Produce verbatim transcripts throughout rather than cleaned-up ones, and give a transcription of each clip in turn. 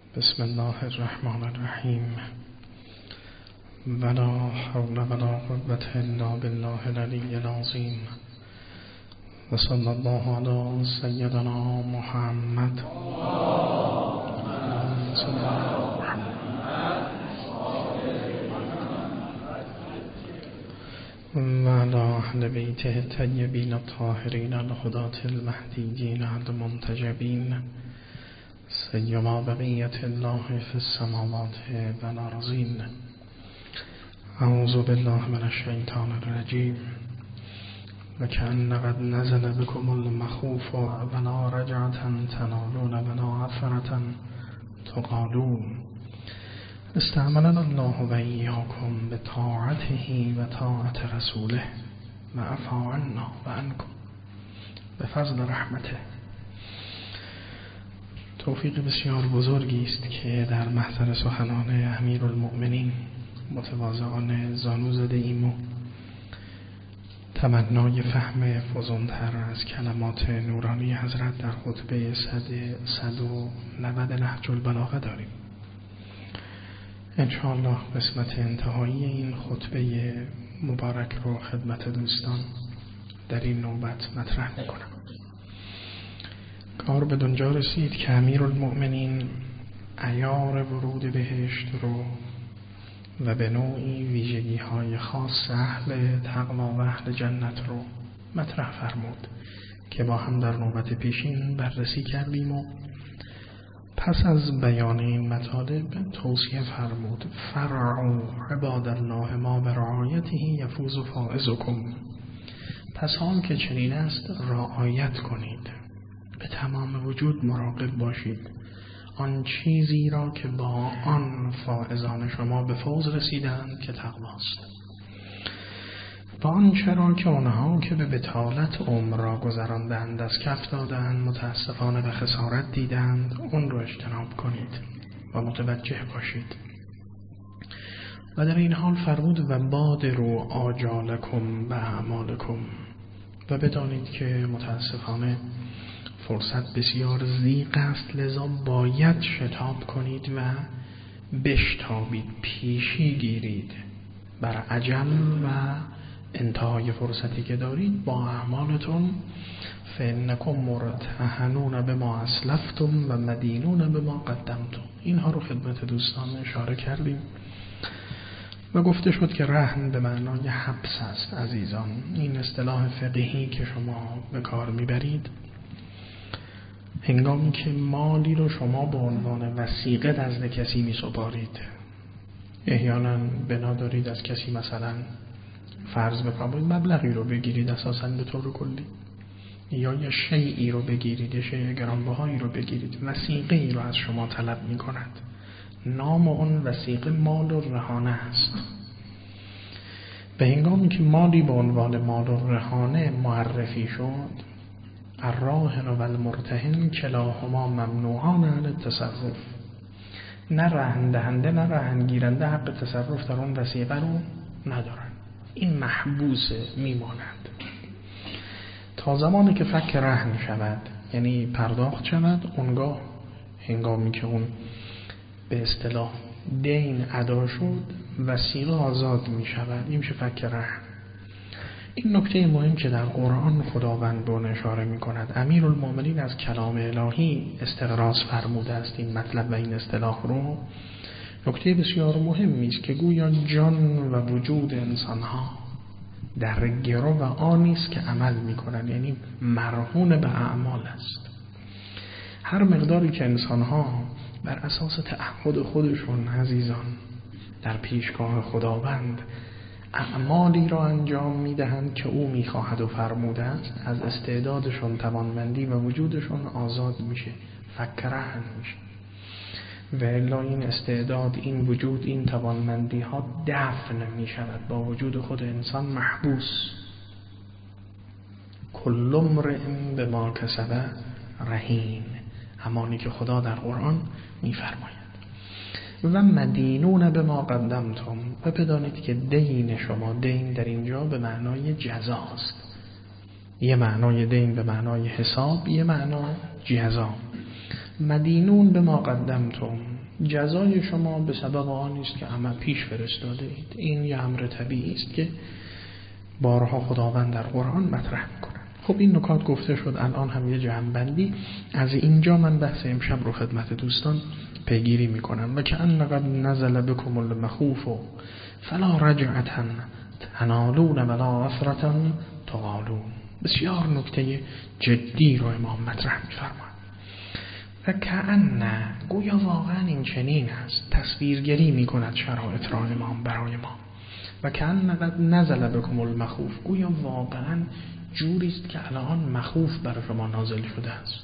بسم الله الرحمن الرحیم. ولا حول ولا قوة الا بالله العلی العظیم. و صلی الله علی سیدنا محمد و علی اهل بیته الطیبین الطاهرین الهداة المهدیین المنتجبین، سیما بقیت الله فی السماوات والارضین. اعوذ بالله من الشیطان الرجیم. و کأن قد نزل بكم المخوف ولا رجعة تنالون ولا عثرة تقالون. استعملنا الله و ایاکم بطاعته و طاعت رسوله و عفا عنا و عنکم بفضل رحمته. توفیق بسیار بزرگی است که در محضر سخنان امیرالمؤمنین متواضعانه زانو زده ایم و تمنای فهم فزونتر از کلمات نورانی حضرت در خطبه صد و نود نهج البلاغه داریم. انشاءالله قسمت انتهایی این خطبه مبارک رو خدمت دوستان در این نوبت مطرح میکنم. کار به دنجا رسید که امیرالمؤمنین عیار ورود بهشت رو و به نوعی ویژگی های خاص اهل تقوا و اهل جنت رو مطرح فرمود که با هم در نوبت پیشین بررسی کردیم و پس از بیان این مطالب توصیه فرمود فرعوا عباد الله ما برعایته یفوز فائزکم. پس حال که چنین است رعایت کنید، به تمام وجود مراقب باشید آن چیزی را که با آن فائزان شما به فوز رسیدند که تقواست، و آن چرا که آنها که به بطالت عمر را گذراندند از کف دادند متاسفانه به خسارت دیدند اون رو اجتناب کنید و متوجه باشید. و در این حال فرمود و بادروا آجالکم به اعمالکم، و بدانید که متاسفانه فرصت بسیار ضیق است، لذا باید شتاب کنید و بشتابید، پیشی گیرید بر عجل و انتهای فرصتی که دارید با اعمالتون. فانکم مرتهنون بما اسلفتم و مدینون بما قدمتم. اینها رو خدمت دوستان اشاره کردیم و گفته شد که رهن به معنای حبس است. عزیزان، این اصطلاح فقهی که شما به کار میبرید هنگامی که مالی رو شما به عنوان وثیقه نزد کسی میسپارید، احیانا بنا دارید از کسی مثلا فرض بفرمایید مبلغی رو بگیرید اساساً به طور کلی، یا یه شیئی رو بگیرید، یه شیء گرانبهایی رو بگیرید، وثیقه ای رو از شما طلب میکند. نام اون وثیقه مال و رهانه است. به هنگامی که مالی به عنوان مال و رهانه معرفی شد، الراهن و المرتهن کلاهما ممنوعان عن التصرف. نه رهن دهنده نه رهن گیرنده حق تصرف در اون وثیقه رو ندارن، این محبوسه، میماند تا زمانی که فک رهن شود، یعنی پرداخت شود. اونگاه هنگامی که اون به اصطلاح دین ادا شد وثیقه آزاد می شود، این میشه فک رهن. این نکته مهم که در قرآن خداوند به اون اشاره می کند. امیرالمؤمنین از کلام الهی استقراض فرموده است این مطلب و این اصطلاح رو. نکته بسیار مهمی است که گویا جان و وجود انسانها در گرو و آنی است که عمل می کنند، یعنی مرهون به اعمال است. هر مقداری که انسانها بر اساس تعهد خودشون عزیزان در پیشگاه خداوند اعمالی را انجام میدهند که او میخواهد و فرموده است، از استعدادشون توانمندی و وجودشون آزاد میشه، فک رهن میشه. و الا این استعداد، این وجود، این توانمندی ها دفن میشود، با وجود خود انسان محبوس. کل امرئ بما کسب رهین، همانی که خدا در قرآن میفرماید. و مدینون بما قدمتم، و بدانید که دین شما، دین در اینجا به معنای جزاست. یه معنای دین به معنای حساب، یه معنا جزا. مدینون به ما قدمتم، جزای شما به سبب آن است که عمل پیش فرستاده اید. این یه امر طبیعی است که بارها خداوند در قرآن مطرح میکنه. خب این نکات گفته شد، الان هم یه جمع‌بندی از اینجا من بحث امشب رو خدمت دوستان پیگیری میکنم. و که ان قد نزل بكم المخوف فلا رجعة تنالون ولا عثرة تغالون. بسیار نکته جدی رو امام مطرح میفرماید. و کأن گویا واقعا این چنین است، تصویرگری میکند شرایط را امام برای ما. و کأن قد نزل بكم المخوف، گویا واقعا جوری است که الان مخوف برای شما نازل شده است.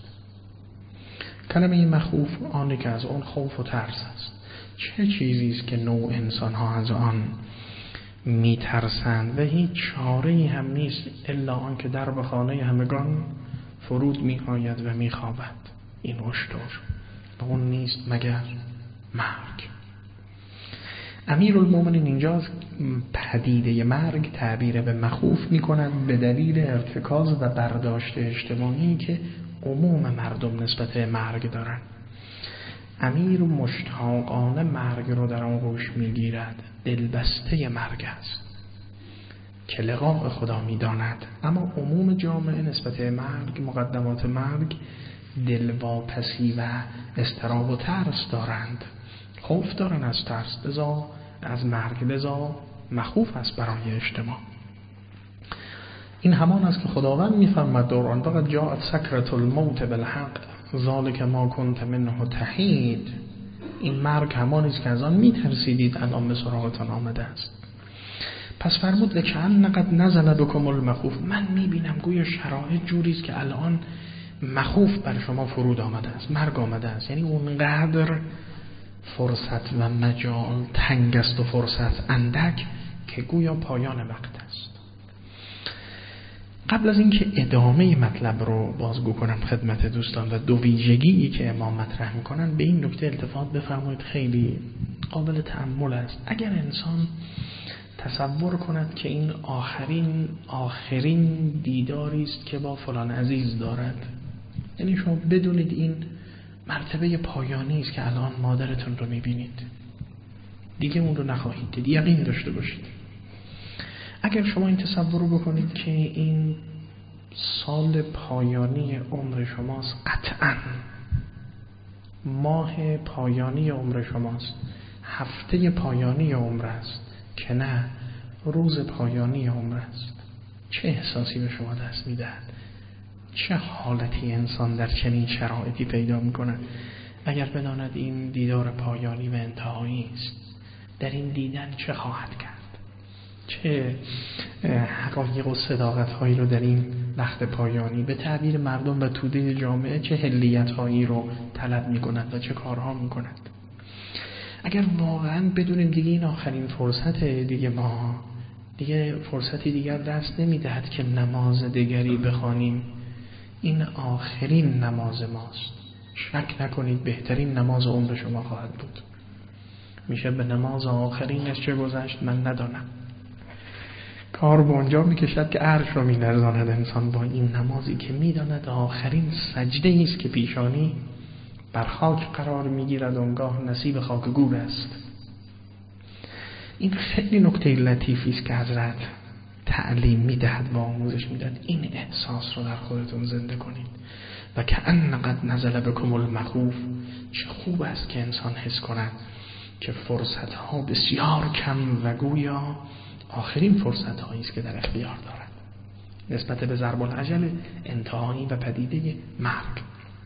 کلمه این مخوف آنی که از آن خوف و ترس است. چه چیزی است که نوع انسان ها از آن میترسند و هیچ چاره‌ای هم نیست الا آن که در به خانه همگان فرود میآید و میخوابد. این اشتر و اون نیست مگر مرگ. امیرالمومنین اینجا پدیده مرگ تعبیر به مخوف میکنند به دلیل ارتکاز و برداشت اجتماعی که عموم مردم نسبت به مرگ دارند. امیر مشتاقانه مرگ رو در آن گوش میگیرد، دلبسته مرگ است که لقاء خدا میداند. اما عموم جامعه نسبت به مرگ، مقدمات مرگ، دلواپسی و اضطراب و ترس دارند، خوف دارن از ترس، لذا از مرگ، لذا مخوف است برای اجتماع. این همان است که خداوند میفرماید در آن فقط جاءت سکرة الموت بالحق ذلک ما کنت منه تحید. این مرگ همان است که از آن میترسیدید الان به سراغتان آمده است. پس فرمود لکأن قد نزل بكم المخوف. من میبینم گویا شرایط جوری است که الان مخوف بر شما فرود آمده است، مرگ آمده است. یعنی اونقدر فرصت و مجال تنگ است و فرصت اندک که گویا پایان وقت است. قبل از اینکه ادامه مطلب رو بازگو کنم خدمت دوستان و دو ویژگی که امام مطرح میکنن، به این نکته التفات بفرمایید، خیلی قابل تأمل است. اگر انسان تصور کند که این آخرین آخرین دیداری است که با فلان عزیز دارد، یعنی شما بدونید این مرتبه پایانی است که الان مادرتون رو میبینید، دیگه اون رو نخواهید دید، یقین داشته باشید. اگر شما این تصور رو بکنید که این سال پایانی عمر شماست، قطعاً ماه پایانی عمر شماست، هفته پایانی عمر است، که نه روز پایانی عمر است، چه احساسی به شما دست میدهد؟ چه حالتی انسان در چنین شرایطی پیدا میکنه اگر بداند این دیدار پایانی و انتهایی است؟ در این دیدن چه خواهد کرد؟ چه حقایق و صداقت هایی رو در این وقت پایانی به تعبیر مردم و توده جامعه، چه هلیت هایی رو طلب میکند و چه کارها میکند؟ اگر واقعا بدونیم دیگه این آخرین فرصت دیگه، ما دیگه فرصتی دیگر دست نمیدهد که نماز دیگری بخوانیم، این آخرین نماز ماست، شک نکنید بهترین نماز عمر شما خواهد بود. میشه به نماز آخرینش چه گذشت من ندانم. کار به اونجا میکشد که عرش رو میلرزاند انسان با این نمازی که میداند آخرین سجده است که پیشانی بر خاک قرار میگیرد، اونگاه نصیب خاک گور است. این خیلی نکته لطیفی است که حضرت تعلیم میدهد و آموزش میدهد. این احساس رو در خودتون زنده کنید. و کأن قد نزل بكم المخوف. چه خوب است که انسان حس کند که فرصت ها بسیار کم و گویا آخرین فرصت هایی است که در اختیار دارد نسبت به ضرب العجل انتهایی و پدیده مرگ.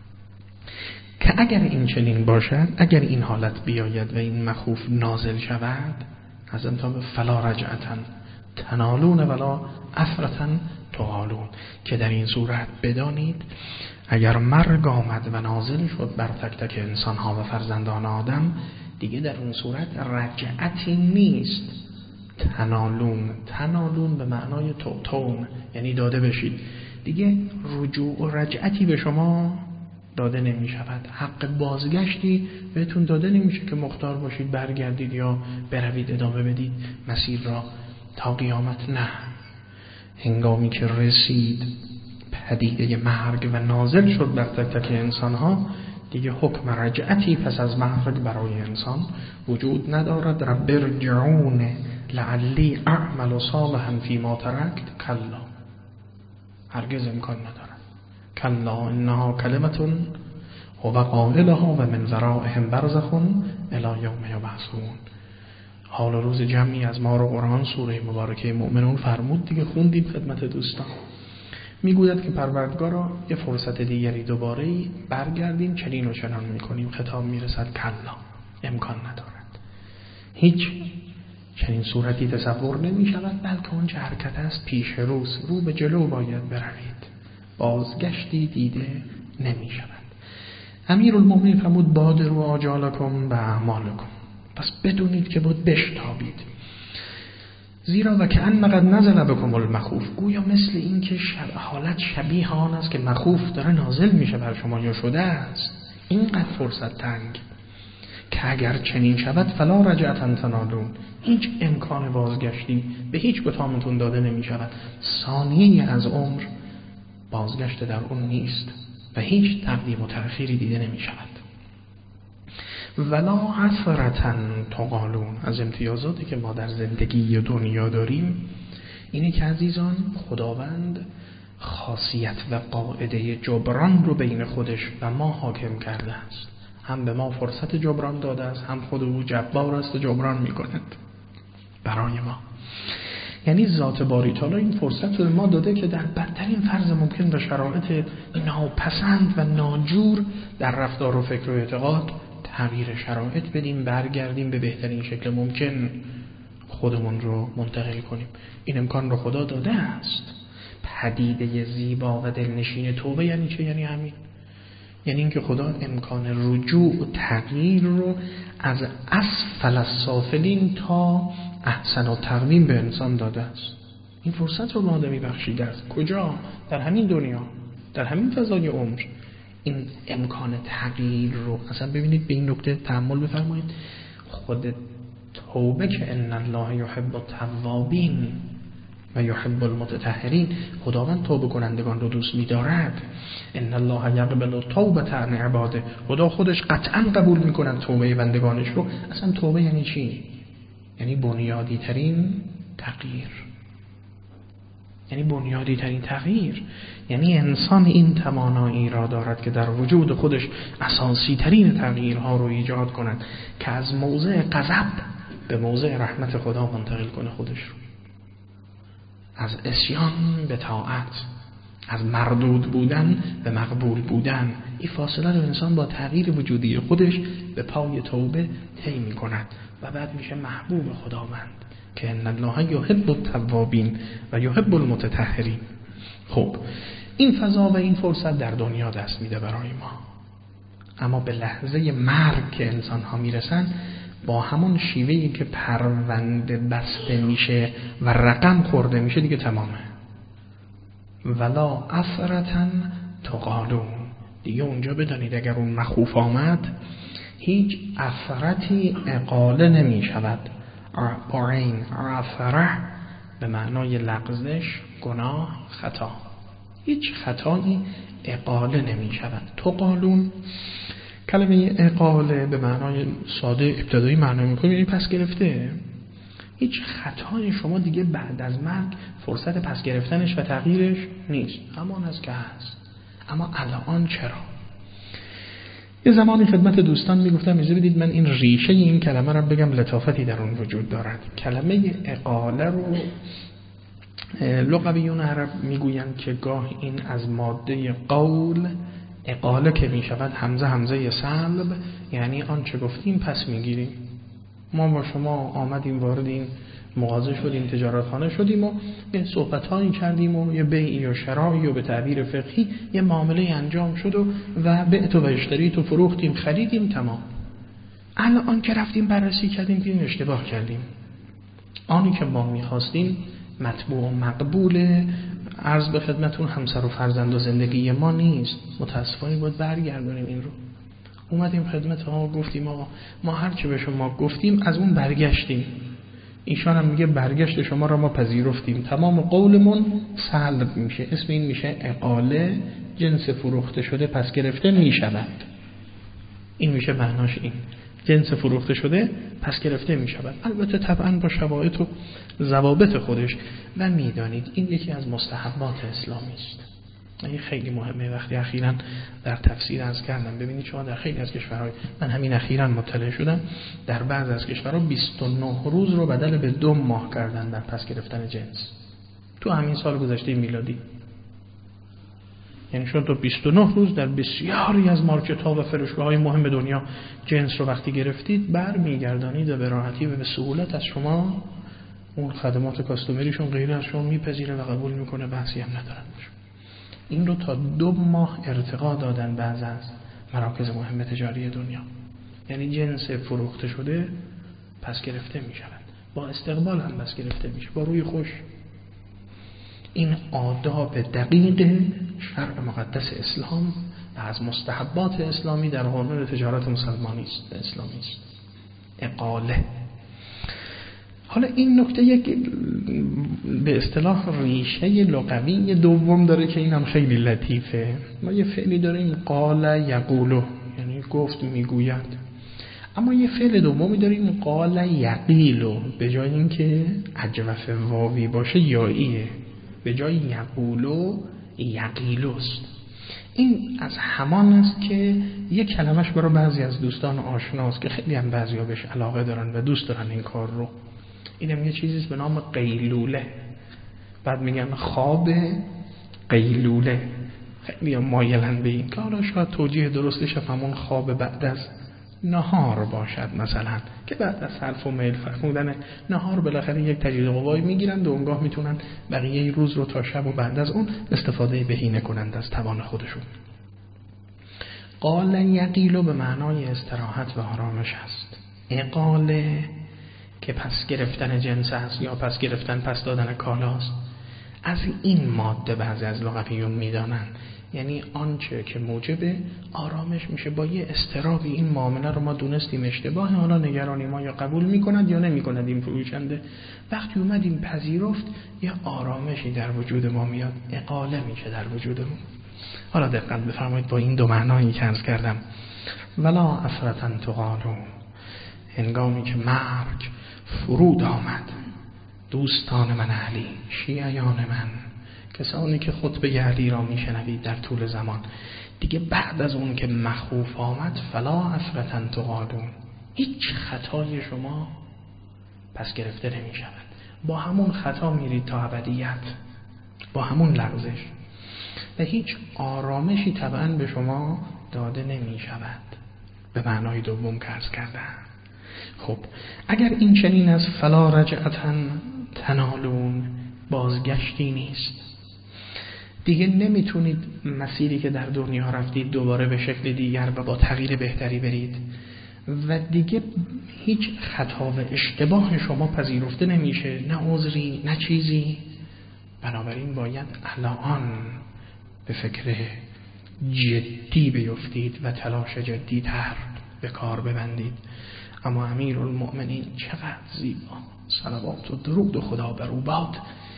که اگر این چنین باشد، اگر این حالت بیاید و این مخوف نازل شود، از انتها فلا رجعتن تنالون ولا عثرتن تغالون، که در این صورت بدانید اگر مرگ آمد و نازل شد بر تک تک انسان ها و فرزندان آدم، دیگه در اون صورت رجعتی نیست. تنالون، تنالون به معنای تعطون، یعنی داده بشید، دیگه رجوع و رجعتی به شما داده نمی شود، حق بازگشتی بهتون داده نمیشه که مختار باشید برگردید یا بروید ادامه بدید مسیر را تا قیامت. نه، هنگامی که رسید پدیده مرگ و نازل شد بر تک تک انسان ها، دیگه حکم رجعتی پس از مخرج برای انسان وجود ندارد. رب ارجعون لعلی اعمل صالحا فیما ترکت کلا، هرگز امکان ندارد. کلا انها کلمة هو قائلها و من ورائهم برزخ الی یوم یبعثون. حال روز جمعی از ما رو قرآن سوره مبارکه مؤمنون فرمود دیگه، خوندیم خدمت دوستان. میگوید که پروردگارا یه فرصت دیگری دوباره برگردیم چنین و چنان میکنیم. خطاب میرسد کلا، امکان ندارد، هیچ چنین صورتی تصور نمیشود، بلکه اون چه حرکت است پیش روز، رو به جلو باید بروید، بازگشتی دیده نمیشود. امیرالمومنین فرمود بادروا آجالکم و اعمالکم، پس بدونید که بود بشتابید. زیرا و که ان قد نزل بکم المخوف، گویا مثل این که شب حالت شبیه آن است که مخوف داره نازل میشه بر شما یا شده است. اینقدر فرصت تنگ که اگر چنین شود فلا رجعتن تنالون، هیچ امکان بازگشتی به هیچ کدامتون داده نمی شود. ثانیه از عمر بازگشت در اون نیست و هیچ تقدیم و تأخیری دیده نمی شود. ولا عثرتن تقالون، از امتیازاتی که ما در زندگی دنیا داریم اینه که عزیزان خداوند خاصیت و قاعده جبران رو بین خودش و ما حاکم کرده است. هم به ما فرصت جبران داده است، هم خود او جبار است و جبران میکند برای ما. یعنی ذات باری تعالی این فرصت رو ما داده که در بدترین فرض ممکن به شرایط ناپسند و ناجور در رفتار و فکر و اعتقاد تغییر شرایط بدیم، برگردیم به بهترین شکل ممکن خودمون رو منتقل کنیم. این امکان رو خدا داده است. پدیده زیبا و دلنشین توبه یعنی چه؟ یعنی همین، یعنی اینکه خدا امکان رجوع و تغییر رو از اسفل السافلین تا احسن و تقویم به انسان داده است. این فرصت رو به آدمی بخشیده است. کجا؟ در همین دنیا، در همین فضای عمر این امکان تغییر رو اصلا ببینید. به این نکته تأمل بفرمایید. خود توبه که ان الله یحب التوابین و یحب المتطهرین، خداوند توبه کنندگان رو دوست می‌دارد. ان الله یقبل التوبه عن عباده، خدا خودش قطعا قبول می‌کند توبه بندگانش رو. اصلا توبه یعنی چی؟ یعنی بنیادی ترین تغییر، یعنی بنیادی ترین تغییر، یعنی انسان این توانایی را دارد که در وجود خودش اساسی ترین تغییرها رو ایجاد کند که از موضع غضب به موضع رحمت خدا منتقل کنه خودش رو، از عصیان به طاعت، از مردود بودن به مقبول بودن. این فاصله رو انسان با تغییر وجودی خودش به پای توبه طی می‌کند و بعد میشه محبوب خداوند که ان الله یحب التوابین و یحب المتطهرین. خب این فضا و این فرصت در دنیا دست میده برای ما، اما به لحظه مرگ که انسان ها میرسن با همون شیوهی که پرونده بسته میشه و رقم خورده میشه دیگه تمامه. ولا اثرتن تقالون، دیگه اونجا بدانید اگر اون مخوف آمد هیچ اثرتی اقاله نمی شود. عین عثره به معنای لغزش، گناه، خطا، هیچ خطایی اقاله نمی شود. تقالون کلمه اقاله به معنای ساده ابتدایی معنی میکنه یعنی پس گرفته. هیچ خطای شما دیگه بعد از مرگ فرصت پس گرفتنش و تغییرش نیست، همان است که هست. اما الان چرا؟ یه زمانی خدمت دوستان میگفتم اجازه بدید من این ریشه این کلمه رو بگم، لطافتی در اون وجود دارد. کلمه اقاله رو لغویون عرب میگویند که گاه این از ماده قول اقاله که میشود همزه همزه سلب، یعنی آنچه گفتیم پس میگیریم. ما با شما آمدیم وارد این مغازه شدیم، تجارتخانه شدیم و یه صحبت‌هایی کردیم و یه بیعی و شرایی و به تعبیر فقهی یه معامله انجام شد و و بعت و اشتریت و فروختیم، خریدیم، تمام. الان که رفتیم بررسی کردیم که این اشتباه کردیم. آنی که ما می‌خواستیم مطبوع و مقبول عرض به خدمتون همسر و فرزند و زندگی ما نیست. متاسفانه باید برگردونیم این رو. اومدیم خدمت ها گفتیم آقا ما هر چه به شما گفتیم از اون برگشتیم. ایشان هم میگه برگشت شما را ما پذیرفتیم، تمام قولمون سلب میشه. اسم این میشه اقاله، جنس فروخته شده پس گرفته میشود. این میشه معناش این. جنس فروخته شده پس گرفته می شود، البته طبعا با شرایط و ضوابط خودش. و میدانید این یکی از مستحبات اسلامی است. این خیلی مهمه. وقتی اخیراً در تفسیر عرض کردم، ببینید شما در خیلی از کشورهای، من همین اخیراً مطلع شدم، در بعض از کشورها بیست و نه روز رو بدل به دو ماه کردن در پس گرفتن جنس تو همین سال گذشته میلادی. یعنی شما تو بیست و نه روز در بسیاری از مارکت‌ها و فروشگاه‌های مهم دنیا جنس رو وقتی گرفتید برمیگردانید و به راحتی و به سهولت از شما اون خدمات کاستومریشون غیر از شما میپذیره و قبول میکنه، بحثی هم ندارن. این رو تا دو ماه ارتقا دادن بعض از مراکز مهم تجاری دنیا. یعنی جنس فروخته شده پس گرفته میشود، با استقبال هم پس گرفته میشه، با روی خوش. این آداب دقیق شرع مقدس اسلام و از مستحبات اسلامی در قانون تجارت مسلمانی است، اسلامی است. اقاله. حالا این نکته یک به اصطلاح ریشه لغوی دوم داره که اینم خیلی لطیفه. ما یه فعلی داریم قال یقولو، یعنی گفت میگوید، اما یه فعل دومی داریم قال یقیلو، به جای اینکه اجوف واوی باشه یاییه، به جای یقولو یقیلوست. این از همان است که یک کلمش برای بعضی از دوستان آشناست که خیلی هم بعضی‌ها بهش علاقه دارن و دوست دارن این کار رو. اینم یه چیزیست به نام قیلوله. بعد میگن خواب قیلوله. خیلی هم مایلن به این که حالا شاید توجیه درستش همون خواب بعد از نهار باشد، مثلا که بعد از صرف و میل فرمودن نهار بالاخره یک تجدید قوایی میگیرن و اونگاه میتونن بقیه روز رو تا شب و بعد از اون استفاده بهینه کنند از توان خودشون. قال یقیلو به معنای استراحت و آرامش است. اقاله که پس گرفتن جنس است یا پس گرفتن پس دادن کالاست. از این ماده بعضی از لغویون میدانن، یعنی آنچه که موجب آرامش میشه. با یه استرابی این معامله رو ما دونستیم اشتباهه، حالا نگرانی ما یا قبول میکند یا نمیکند این فروشنده. وقتی اومدیم پذیرفت یه آرامشی در وجود ما میاد، اقاله میشه در وجودمون. حالا دقت بفرمایید با این دو معنایی که عرض کردم. ولا افرتن تقالو، هنگامی که مرگ فرود آمد، دوستان من علی، شیعیان من، کسانی که خطبه علی را میشنوید در طول زمان، دیگه بعد از اون که مخوف آمد فلا افرتن تقالون، هیچ خطای شما پس گرفته نمی شود. با همون خطا میرید تا ابدیت، با همون لغزش، و هیچ آرامشی طبعا به شما داده نمی شود به معنای دوم که عرض کردم. خب اگر این چنین از فلا رجعتن تنالون، بازگشتی نیست، دیگه نمیتونید مسیری که در دنیا رفتید دوباره به شکل دیگر و با تغییر بهتری برید و دیگه هیچ خطا و اشتباه شما پذیرفته نمیشه، نه عذری نه چیزی. بنابراین باید الان به فکر جدی بیفتید و تلاش جدی تر به کار ببندید. اما امیرالمؤمنین چقدر زیبا، صلوات و درود و خدا بر او باد،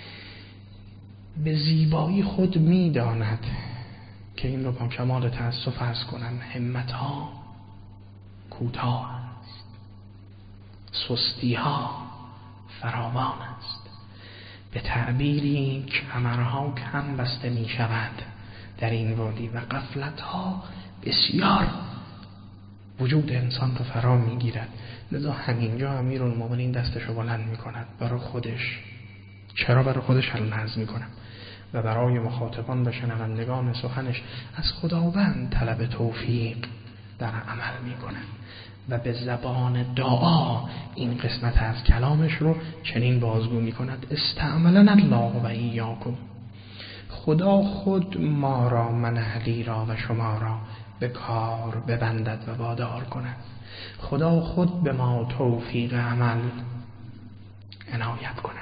به زیبایی خود میداند که این رو با کمال تأسف عرض کنم، همتها کوتاه است، سستی ها فراوان است. به تعبیری کمرها کم بسته می شود در این وادی و غفلت ها بسیار وجود انسان رو فرا می گیرد. لذا همینجا امیرالمومنین دستش رو بلند می کند برای خودش. چرا برای خودش هلنز می کنم و برای مخاطبان و شنوندگان سخنش از خداوند طلب توفیق در عمل می کند و به زبان دعا این قسمت از کلامش رو چنین بازگو می کند: استعملنا الله و ایاکم، خدا خود ما را، من علی را و شما را به کار ببندد و وادار کند. خدا خود به ما توفیق عمل عنایت کند،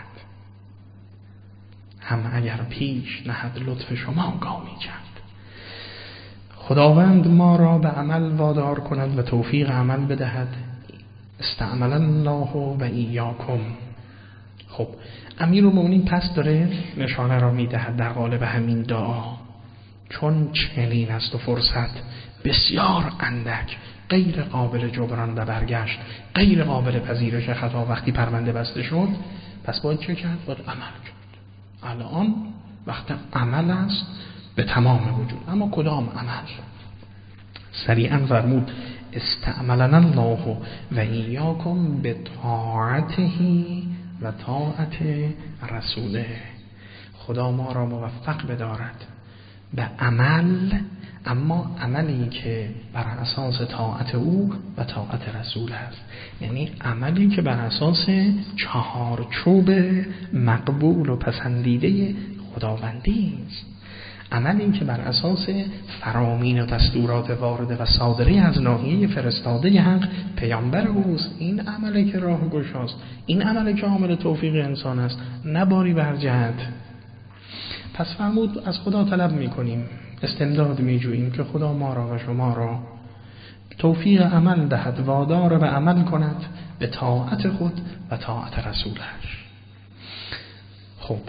هم اگر پیش نهد لطف شما گامی چند. خداوند ما را به عمل وادار کند و توفیق عمل بدهد. استعمل الله و ایاکم. خب امیرالمومنین پس داره نشانه را میدهد در قالب همین دعا، چون چنین است و فرصت بسیار اندک غیر قابل جبران و برگشت، غیر قابل پذیرش خطا وقتی پرونده بسته شد، پس باید چه کرد؟ باید عمل کرد. الان وقت عمل است به تمام وجود. اما کدام عمل؟ سریعا فرمود استعملنا الله و ایاکم به طاعته و طاعت رسوله. خدا ما را موفق بدارد به عمل، اما عملی که بر اساس طاعت او و طاعت رسول است، یعنی عملی که بر اساس چهارچوب مقبول و پسندیده خداوندی است، عملی که بر اساس فرامین و دستورات وارده و صادره از ناحیه فرستاده حق پیامبر اوست. این عملی که راه گشاست، این عملی که عامل توفیق انسان است، نباری بر جهت. پس فرمود از خدا طلب میکنیم، استمداد میجوییم که خدا ما را و شما را توفیق عمل دهد، وادار به عمل کند به طاعت خود و طاعت رسولش. خب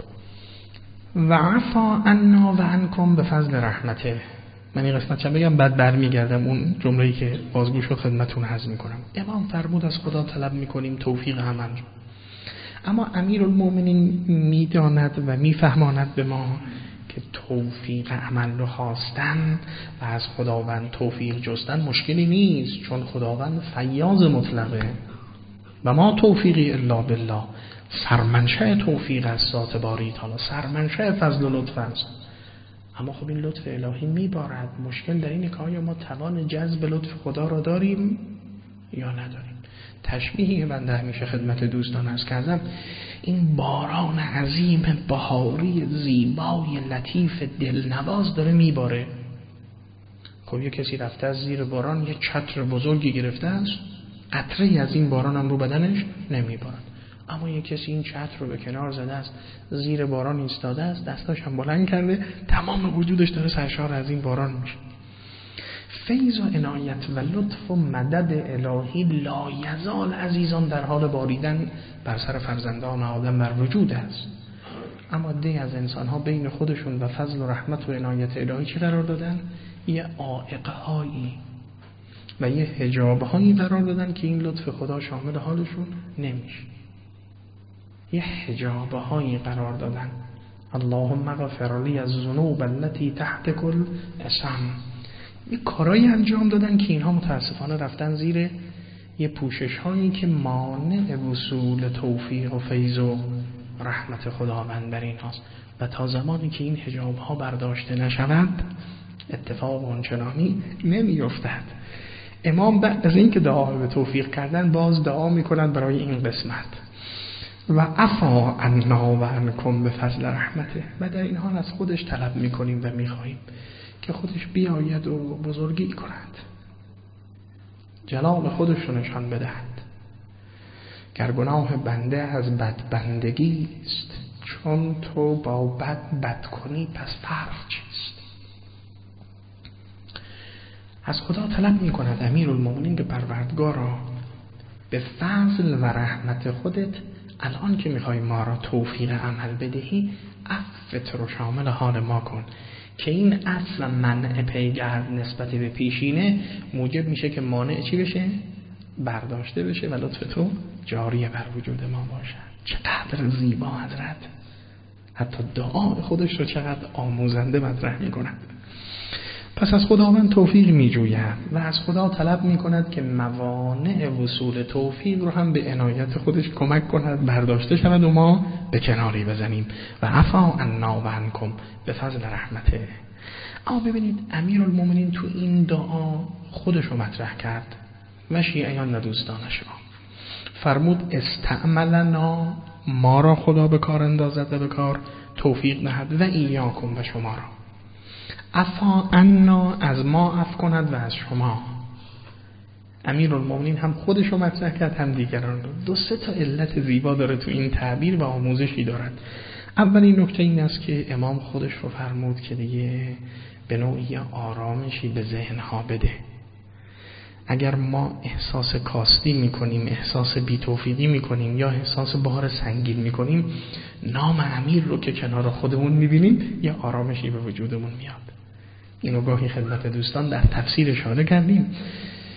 و عفا عنا و عنکم به فضل رحمته. من این قسمت چند بگم بعد برمیگردم اون جمله‌ای که بازگو شد خدمتتون عرض میکنم. امام فرمود از خدا طلب میکنیم توفیق عمل، اما امیرالمومنین میداند و میفهماند به ما که توفیق عمل رو خواستن و از خداوند توفیق جستن مشکلی نیست، چون خداوند فیاض مطلقه و ما توفیقی الا بالله. سرمنشأ توفیق از ذات باری تعالی، سرمنشأ فضل و لطف است. اما خب این لطف الهی میبارد. مشکل در اینه که آیا ما توان جذب لطف خدا را داریم یا نداریم. تشبیهی که بنده همیشه خدمت دوستان عرض کردم، این باران عظیم بهاری زیبای لطیف دلنواز داره میباره. خب یه کسی رفته از زیر باران یه چتر بزرگی گرفته است، قطره‌ای از این باران هم رو بدنش نمیبارد. اما یه کسی این چتر رو به کنار زده است، زیر باران ایستاده است، دستاش هم بلند کرده، تمام وجودش داره سرشار از این باران میشه. فیض و عنایت و لطف و مدد الهی لا یزال عزیزان در حال باریدن بر سر فرزندان آدم بر وجود است. اما ده از انسان ها بین خودشون و فضل و رحمت و عنایت الهی چی قرار دادن؟ یه عائقه هایی و یه حجاب هایی قرار دادن که این لطف خدا شامل حالشون نمیشه. یه حجاب هایی قرار دادن. اللهم اغفر لی الذنوب التي تحت كل اسم. یه کارایی انجام دادن که اینها متاسفانه رفتن زیر یه پوشش هایی که مانع وصول توفیق و فیض و رحمت خداوند بر این هاست. و تا زمانی که این حجاب ها برداشته نشوند اتفاق اونچنانی نمی افتد. امام بعد از این که دعا به توفیق کردن باز دعا می کنند برای این قسمت و عفا عنا و عنکم به فضل رحمته. و در این حال از خودش طلب می کنیم و می خواهیم که خودش بیاید و بزرگی کند، جلال خودش رو نشان بدهد. گر گناه بنده از بد بندگی است، چون تو با بد بد کنی پس فرق چیست؟ از خدا طلب می کند امیرالمومنین که پروردگارا به فضل و رحمت خودت الان که میخوای ما را توفیق عمل بدهی، عفوت رو شامل حال ما کن که این اصل منع پیگرد نسبت به پیشینه موجب میشه که مانع چی بشه؟ برداشته بشه و لطف تو جاری بر وجود ما باشد. چقدر زیبا حضرت حتی دعای خودش رو چقدر آموزنده مطرح میکند. پس از خداوند توفیق میجوید و از خدا طلب میکند که موانع وصول توفیق رو هم به عنایت خودش کمک کند برداشته شود و ما به کناری بزنیم. و عفا عنا و عنکم به فضل رحمته. اما ببینید امیرالمومنین تو این دعا خودش رو مطرح کرد و شیعیان و دوستانش را فرمود استعملنا، ما را خدا به کار اندازد و به کار توفیق دهد، و ایاکم و شما را. عفا عنا، از ما عفو کند و از شما. امیرالمومنین هم خودش رو مطرح کرد هم دیگران رو. دو سه تا علت زیبا داره تو این تعبیر و آموزشی دارد. اولین نکته این است که امام خودش رو فرمود که دیگه به نوعی آرامشی به ذهنها بده. اگر ما احساس کاستی میکنیم، احساس بی‌توفیقی میکنیم یا احساس بار سنگین میکنیم، نام امیر رو که کنار خودمون میبینیم یه آرامشی به وجودمون میاد. اینو گاهی خدمت دوستان در تفسیر اشاره کردیم.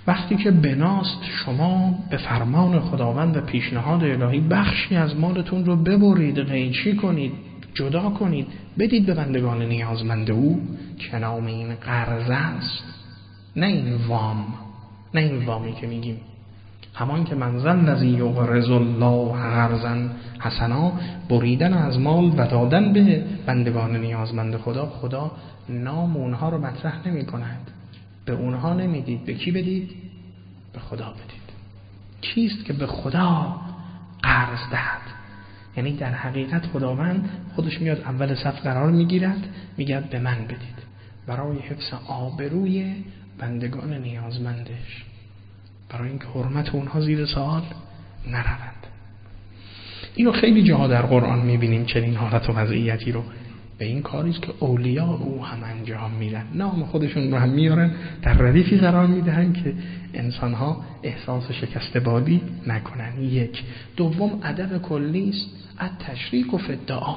وقتی که بناست شما به فرمان خداوند و پیشنهاد الهی بخشی از مالتون رو ببرید، قیچی کنید، جدا کنید، بدید به بندگان نیازمند او که نام این قرض است، نه این وام، نه این وامی که میگیم. همان که منزل الذی یقرض الله قرضا حسنا، بریدن از مال و دادن به بندگان نیازمند خدا. خدا نام اونها رو مطرح نمی کند، به اونها نمیدید. به کی بدید؟ به خدا بدید. کیست که به خدا قرض دهد؟ یعنی در حقیقت خداوند خودش میاد اول صف قرار میگیرد، میگه به من بدید برای حفظ آبروی بندگان نیازمندش، برای اینکه حرمت اونها زیر سوال نرود. اینو خیلی جاها در قرآن میبینیم چنین حالت و وضعیتی رو. به این کاریست که اولیاء او هم انجام میدن، نام خودشون رو هم میارن، در ردیفی قرار میدهن که انسانها احساس شکست بادی نکنن. یک. دوم ادب کلی است التشریک فی الدعا،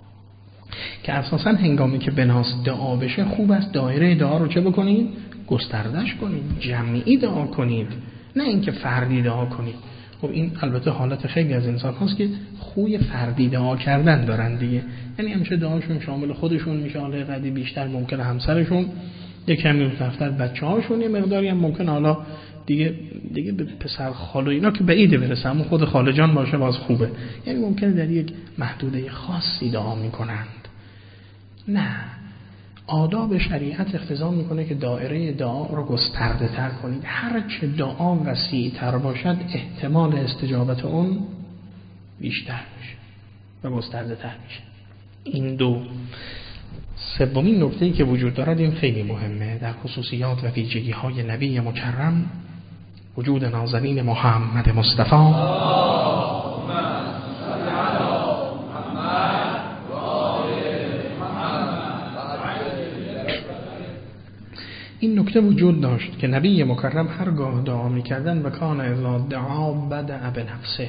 که اساسا هنگامی که بناس دعا بشه خوب است دایره دعا رو چه بکنید؟ گستردش کنید، جمعی دعا کنید، نه اینکه فردی دعا کنید. خب این البته حالت خیلی از انسان هاست که خوی فردی دعا کردن دارن دیگه، یعنی همیشه دعاشون شامل خودشون میشه، حالا قدی بیشتر ممکنه همسرشون، یک کمی رفتر بچه‌هاشون، یه مقداری هم ممکنه حالا دیگه دیگه به پسر خاله اینا که بعیده برسه، اما خود خاله جان باشه باز خوبه، یعنی ممکنه در یک محدوده خاصی دعا میکنند. نه، آداب شریعت اقتضا میکنه که دایره دعا رو گسترده تر کنید. هر چه دعا وسیع تر باشد احتمال استجابت اون بیشتر میشه و گسترده تر میشه. این دو. سومین نکته‌ای که وجود دارد، این خیلی مهمه، در خصوصیات و ویژگی های نبی مکرم وجود نازنین محمد مصطفی این نکته وجود داشت که نبی مکرم هرگاه دعا می‌کردن و کان اذا دعا بدأ بنفسه،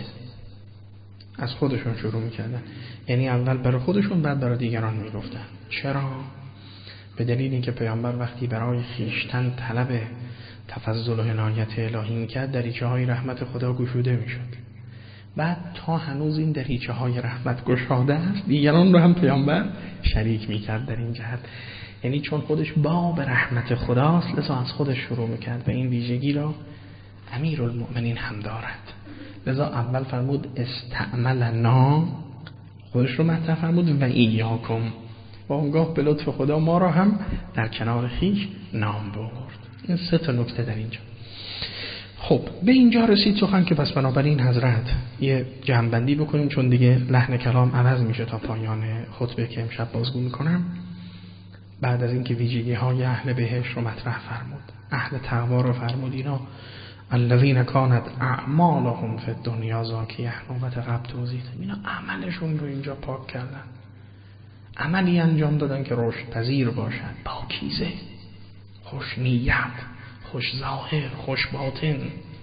از خودشون شروع می‌کردن، یعنی اول برای خودشون بعد برای دیگران می‌گفتن. چرا؟ به دلیل اینکه پیامبر وقتی برای خیشتن طلب تفضل و عنایت الهی می‌کرد دریچه‌های رحمت خدا گشوده می‌شد. بعد تا هنوز این دریچه‌های رحمت گشاده است دیگران رو هم پیامبر شریک می‌کرد در این جهت، یعنی چون خودش باب رحمت خداست لذا از خودش شروع میکرد و این ویژگی را امیرالمؤمنین هم دارد. لذا اول فرمود استعملنا، خودش رو مطرح فرمود، و ایاکم، و اونگاه به لطف خدا ما را هم در کنار خیش نام برد. این سه تا نکته در اینجا. خب به اینجا رسید سخن که پس بنابراین حضرت یه جمع‌بندی بکنیم، چون دیگه لحن کلام عوض میشه تا پایان خطبه که امشب بازگو میکنم. بعد از اینکه ویژگی های اهل بهشت رو مطرح فرمود، اهل تقوا رو فرمود، اینا الذین کانت اعمالهم فی الدنیا زاکیه، نوبت قبل توضیح دادم، اینا عملشون رو اینجا پاک کردن، عملی انجام دادن که رشد پذیر باشد، پاکیزه، خوش نیت، خوش ظاهر، خوش باطن.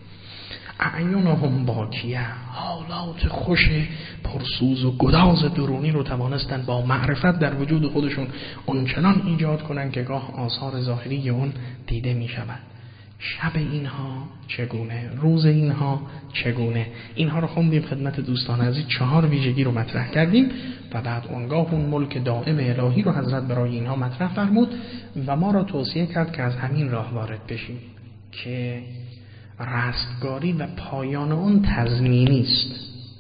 اعینهم باکیه، حالات خوش پرسوز و گداز درونی رو توانستن با معرفت در وجود خودشون اونچنان ایجاد کنن که گاه آثار ظاهری اون دیده می شود. شب اینها چگونه، روز اینها چگونه، اینها رو خوندیم خدمت دوستان عزیز، چهار ویژگی رو مطرح کردیم و بعد اونگاه اون ملک دائم الهی رو حضرت برای اینها مطرح فرمود و ما را توصیه کرد که از همین راه وارد بشیم که رستگاری و پایان اون تضمینی است،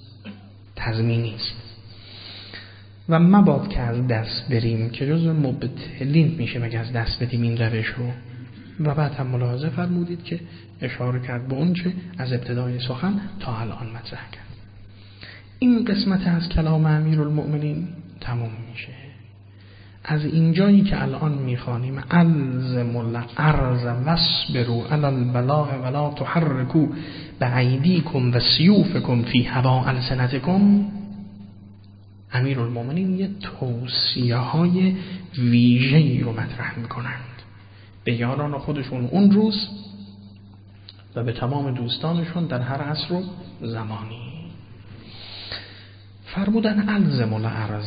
تضمینی است و مباد که از دست بریم که جزو مبتلین میشه مگه از دست بدیم این روش رو. و بعد هم ملاحظه فرمودید که اشاره کرد به اون چه از ابتدای سخن تا الان مطرح کرد. این قسمت از کلام امیرالمؤمنین تمام میشه. از اینجایی که الان میخوانیم الزم الارض واصبروا علی البلاء ولا تحرکوا بایدیکم و سیوفکم فی هوا السنتکم، امیرالمؤمنین یه توصیه های ویژه‌ای رو مطرح میکنند به یاران خودشون اون روز و به تمام دوستانشون در هر عصر و زمانی. فرمودن الزم الارض،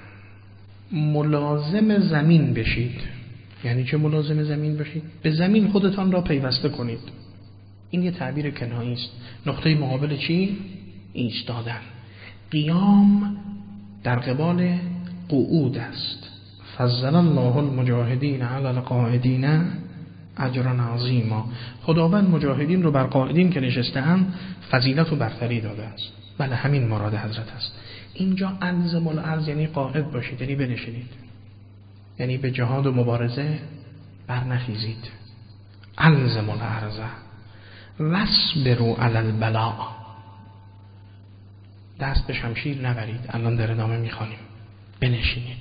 ملازم زمین بشید. یعنی چه ملازم زمین بشید؟ به زمین خودتان را پیوسته کنید. این یه تعبیر کنایی است. نقطه مقابل چی؟ ایستادن. قیام در قبال قعود است. فضل الله المجاهدین علی القاعدین اجرا عظیما. خداوند مجاهدین رو بر قاعدین که نشسته‌اند فضیلت و برتری داده است. بله همین مراد حضرت است. اینجا الزم الارض یعنی قاعد باشید، یعنی بنشینید، یعنی به جهاد و مبارزه برنخیزید. الزم الارض واصبروا علی البلاء. دست به شمشیر نبرید. الان در ادامه میخوانیم. بنشینید،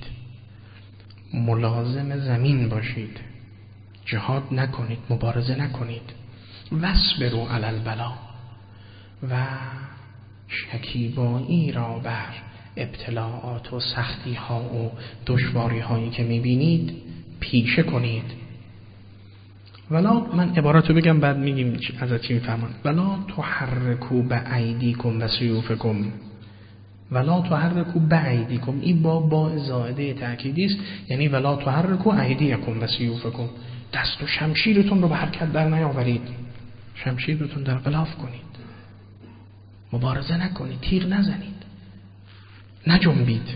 ملازم زمین باشید، جهاد نکنید، مبارزه نکنید. واصبروا علی البلاء، و شکیبایی را بر ابتلاعات و سختی ها و دشواری هایی که میبینید پیشه کنید. ولا، من عبارتو بگم بعد میگیم ازت چی میفهمن. ولا تحرکوا بایدیکم و سیوفکم. ولا تحرکوا بایدیکم، این با با زائده تأکیدی است، یعنی ولا تحرکوا ایدیکم و سیوفکم. دست و شمشیرتون رو به حرکت در نیاورید، شمشیرتون در غلاف کنید، مبارزه نکنید، تیغ نزنید، نجنبید.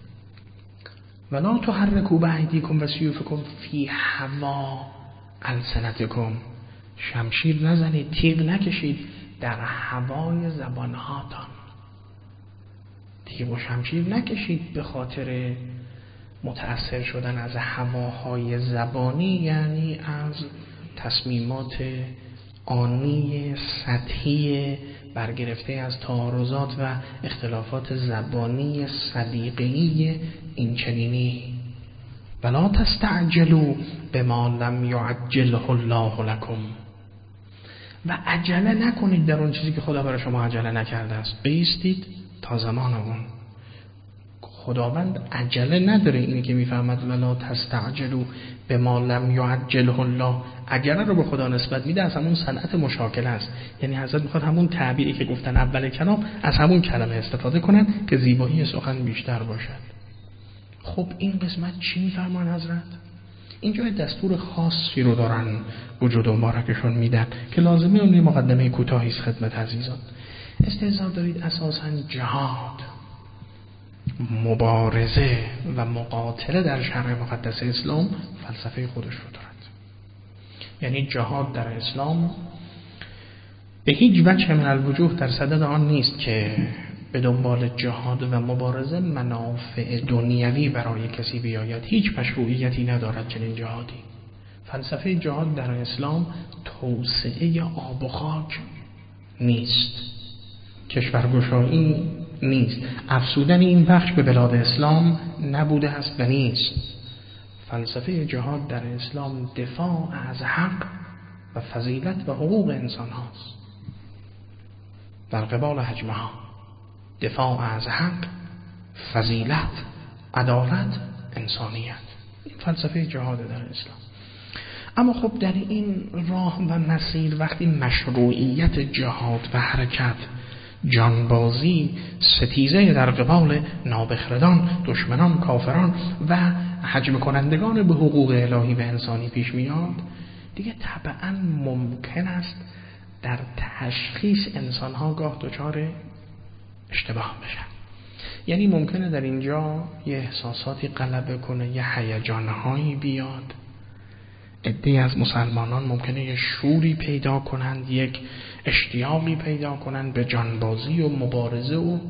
ولا تحرکوا بایدیکم و سیوفکم فی هوا السنتکم. شمشیر نزنید، تیغ نکشید در هوای زبانهاتان. تیغ و شمشیر نکشید به خاطر متأثر شدن از هواهای زبانی، یعنی از تصمیمات آنی سطحی برگرفته از تعارضات و اختلافات زبانی سلیقه‌ای اینچنینی. ولا تستعجلوا بما لم یعجله الله لكم. و عجله نکنید در اون چیزی که خدا برای شما عجله نکرده است. بایستید تا زمان اون. خداوند عجله نداره. اینی که میفهمد ولا تستعجلوا بما لم یعجله الله، عجله رو به خدا نسبت میده از همون صنعت مشاکله است. یعنی حضرت میخواد همون تعبیری که گفتن اول کلام از همون کلمه استفاده کنن که زیبایی سخن بیشتر باشد. خب این قسمت چی میفرمان حضرت؟ اینجا دستور خاصی رو دارن وجود مبارکشون میدن که لازمه اون مقدمه کوتاهی است خدمت عزیزان. استحضار دارید اساساً جهاد، مبارزه و مقاتله در شرع مقدس اسلام فلسفه خودش رو دارد. یعنی جهاد در اسلام به هیچ وجه من الوجوه در صدد آن نیست که به دنبال جهاد و مبارزه منافع دنیوی برای کسی بیاید. هیچ مشروعیتی ندارد چنین جهادی. فلسفه جهاد در اسلام توسعه آب و خاک نیست، کشورگشایی نیست، افسودن این بخش به بلاد اسلام نبوده است و نیست. فلسفه جهاد در اسلام دفاع از حق و فضیلت و حقوق انسان هاست در قبال هجمه ها. دفاع از حق، فضیلت، عدالت، انسانیت، این فلسفه جهاد در اسلام. اما خب در این راه و مسیر وقتی مشروعیت جهاد و حرکت، جانبازی، ستیزه در قبال نابخردان، دشمنان، کافران و هجم کنندگان به حقوق الهی و انسانی پیش میاد، دیگه طبعا ممکن است در تشخیص انسانها گاه دچار اشتباه بشن. یعنی ممکنه در اینجا یه احساساتی غلبه کنه، یه هیجانهایی بیاد، عده‌ای از مسلمانان ممکنه یه شوری پیدا کنند، یک اشتیاقی پیدا کنند به جانبازی و مبارزه، و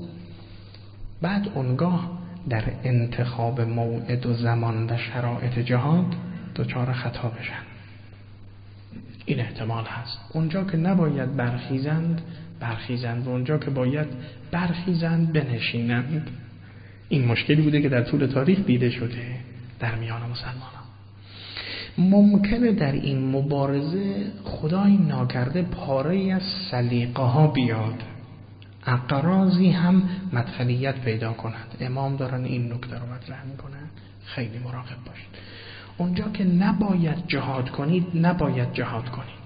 بعد اونگاه در انتخاب موعد و زمان و شرایط جهاد دچار خطا بشن. این احتمال هست. اونجا که نباید برخیزند برخیزند و اونجا که باید برخیزند بنشینند. این مشکلی بوده که در طول تاریخ دیده شده در میان مسلمانان. ممکنه در این مبارزه خدای ناکرده پاره‌ای از سلیقه ها بیاد، اقرازی هم مدخلیت پیدا کنند. امام دارن این نکته رو مطرح میکنن، خیلی مراقب باشید. اونجا که نباید جهاد کنید نباید جهاد کنید.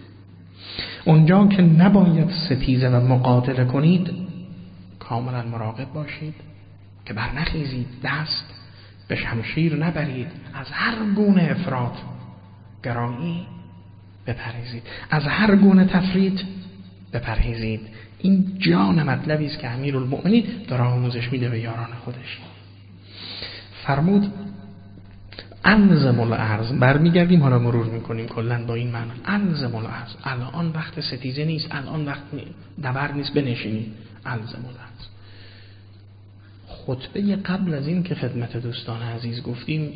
اونجا که نباید ستیزه و مقاتله کنید کاملا مراقب باشید که برنخیزید، دست به شمشیر نبرید. از هر گونه افراط، گرایی بپرهیزید. از هر گونه تفرید بپرهیزید. این جان مطلبی است که امیرالمؤمنین داره آموزش میده به یاران خودش. فرمود الزم الارض. برمیگردیم حالا مرور میکنیم کلا با این معنی. الزم الارض، الان وقت ستیزه نیست، الان وقت نبرد نیست، بنشینید. الزم الارض. خطبه قبل از این که خدمت دوستان عزیز گفتیم،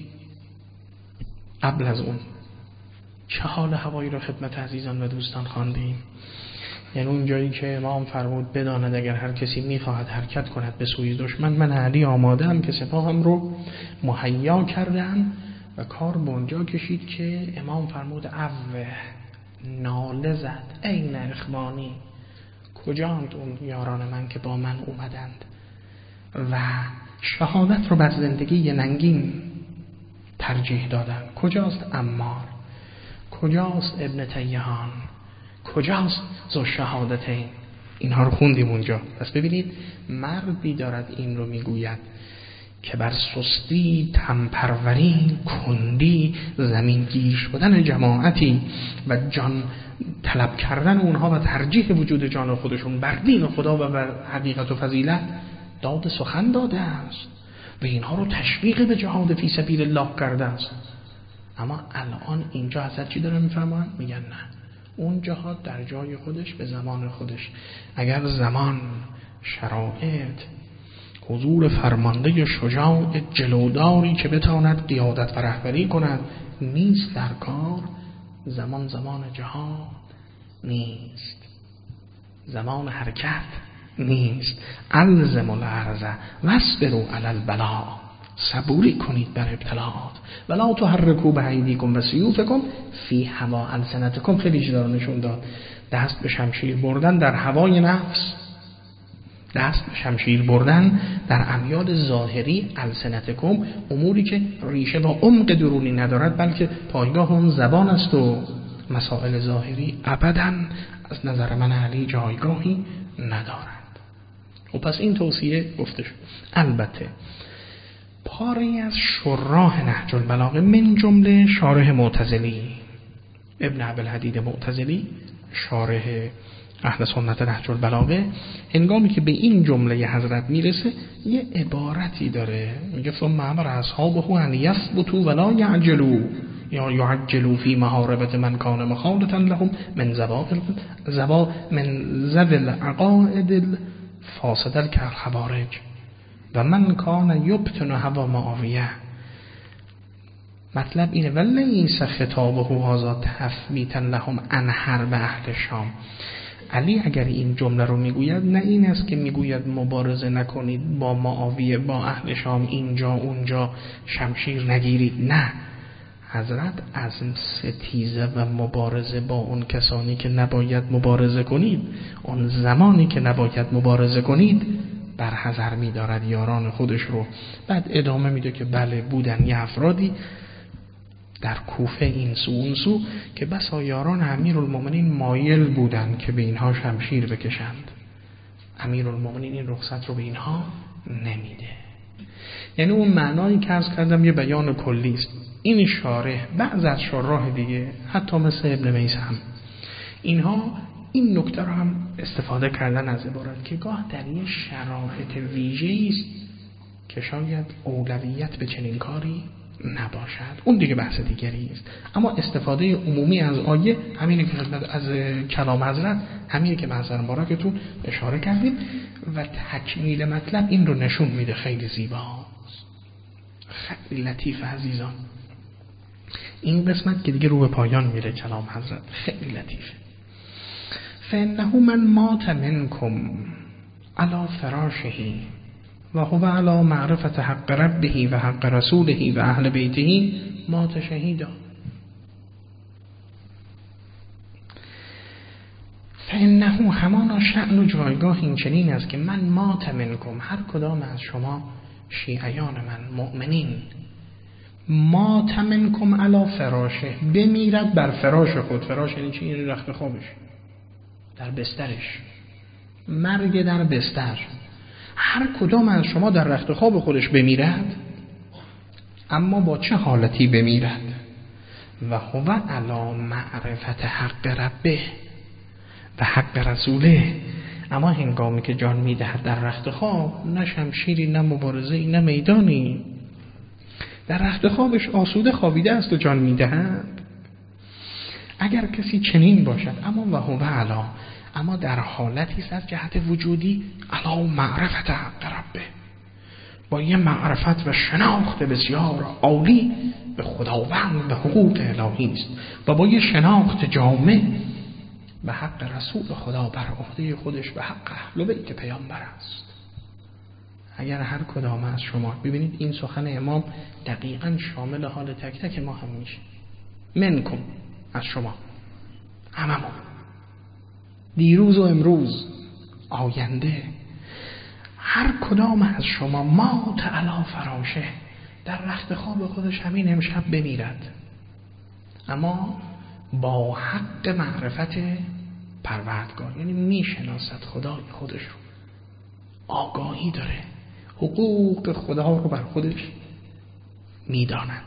قبل از اون چه حال هوایی را خدمت عزیزان و دوستان خواندیم؟ یعنی اون جایی که امام فرمود بداند اگر هر کسی میخواهد حرکت کند به سوی دشمن، من علی آماده‌ام که سپاهم رو مهیا کردم. و کار به اونجا کشید که امام فرمود اوه، ناله زد، این اخوانی، کجاند اون یاران من که با من اومدند و شهادت رو بر زندگی ننگین ترجیح دادن. کجاست عمار؟ کجاست ابن تیهان؟ کجاست ذو شهادتین؟ اینها رو خوندیم اونجا. پس ببینید مردی دارد این رو میگوید که بر سستی، تنپروری، کندی، زمین گیر شدن جماعتی و جان طلب کردن اونها و ترجیح وجود جان خودشون بر دین خدا و بر حقیقت و فضیلت داد سخن داده است و اینها رو تشویق به جهاد فی سبیل الله کرده است. اما الان اینجا حضرت چی داره میفرمان؟ میگن نه، اون جهاد در جای خودش به زمان خودش. اگر زمان، شرایط، حضور فرمانده شجاع جلوداری که بتواند قیادت و رهبری کند نیست در کار، زمان زمان جهاد نیست، زمان حرکت نیست. الزم الارض واصبروا علی البلاء، صبوری کنید بر ابتلاعات. ولا تحرکوا بایدیکم و سیوفکم فی هوا السنتکم. خیلی چیزا رو نشون داد. دست به شمشیر بردن در هوای نفس، دست به شمشیر بردن در امیال ظاهری السنتکم، اموری که ریشه و عمق درونی ندارد بلکه پایگاه اون زبان است و مسائل ظاهری ابداً از نظر من علی جایگاهی ندارد. و پس این توصیه گفته شد. البته پاری از شراح نهج البلاغه من جمله شارح معتزلی ابن عبدالحدید معتزلی، شارح اهل سنت نهج البلاغه، هنگامی که به این جمله حضرت میرسه یه عبارتی داره، میگه ثم امر اصحابه ان یثبتوا ولا یعجلوا یا یعجلوا فی محاربه من کان مخالطا لهم من زوائل زوا من ذوی العقائد الفاسده کالخوارج و من کان یبطن هوا معاویه. مطلب اینه ولی لیس خطابه هذا تثبیتا لهم عن حرب اهل شام. علی اگر این جمله رو میگوید نه این است که میگوید مبارزه نکنید با معاویه، با اهل شام، اینجا اونجا شمشیر نگیرید. نه، حضرت از ستیزه و مبارزه با اون کسانی که نباید مبارزه کنید، اون زمانی که نباید مبارزه کنید بر حذر می‌دارد یاران خودش رو. بعد ادامه میده که بله بودن یه افرادی در کوفه این سو اون سو که بسا یاران امیرالمومنین مایل بودن که به اینها شمشیر بکشند، امیرالمومنین این رخصت رو به اینها نمیده. یعنی اون معنایی که عرض کردم یه بیان کلی است. این شارح، بعض از شراح دیگه حتی مثل ابن میثم، اینها این نکته رو هم استفاده کردن از عبارت که گاه در یه شرایط ویژه‌ای است که شاید اولویت به چنین کاری نباشد، اون دیگه بحث دیگری است. اما استفاده عمومی از آیه همینه که از کلام حضرت، همینه که منظر مبارکتون اشاره کردیم و تکمیل مطلب این رو نشون میده. خیلی زیباست، خیلی لطیف عزیزان. این قسمت که دیگه رو به پایان میره کلام حضرت خیلی لطیفه. فإنه من مات منکم علی فراشه و هو علی معرفت حق ربه و حق رسوله و اهل بیته مات شهیدا. فإنه همانا شأن و جایگاه این چنین است که من مات منکم، هر کدام از شما شیعیان من مؤمنین، مات منکم علی فراشه، بمیرد بر فراش خود. فراش یعنی چی؟ یعنی رخت خوابش، در بسترش، مرگ در بستر. هر کدام از شما در رخت خواب خودش بمیرد، اما با چه حالتی بمیرد؟ و هو علی معرفت حق ربه و حق رسوله. اما هنگامی که جان میدهد در رخت خواب، نه شمشیری، نه مبارزه‌ای، نه میدانی، در رخت خوابش آسوده خوابیده است و جان میدهد. اگر کسی چنین باشد، اما و هو علی، اما در حالتی است از جهت وجودی علی معرفت حق ربه، با یه معرفت و شناخت بسیار عالی به خداوند و حقوق الهی است و با یه شناخت جامع به حق رسول خدا بر عهده خودش و حق اهل بیت پیامبر است. اگر هر کدام از شما، ببینید این سخن امام دقیقاً شامل حال تک تک ما هم میشه، منکم، از شما، هممون، دیروز و امروز، آینده، هر کدام از شما ما تعالی فراشه، در رخت خواب خودش همین امشب بمیرد، اما با حق معرفت پروردگار، یعنی میشناسد خدای خودش رو، آگاهی داره، حقوق خدا رو بر خودش میداند،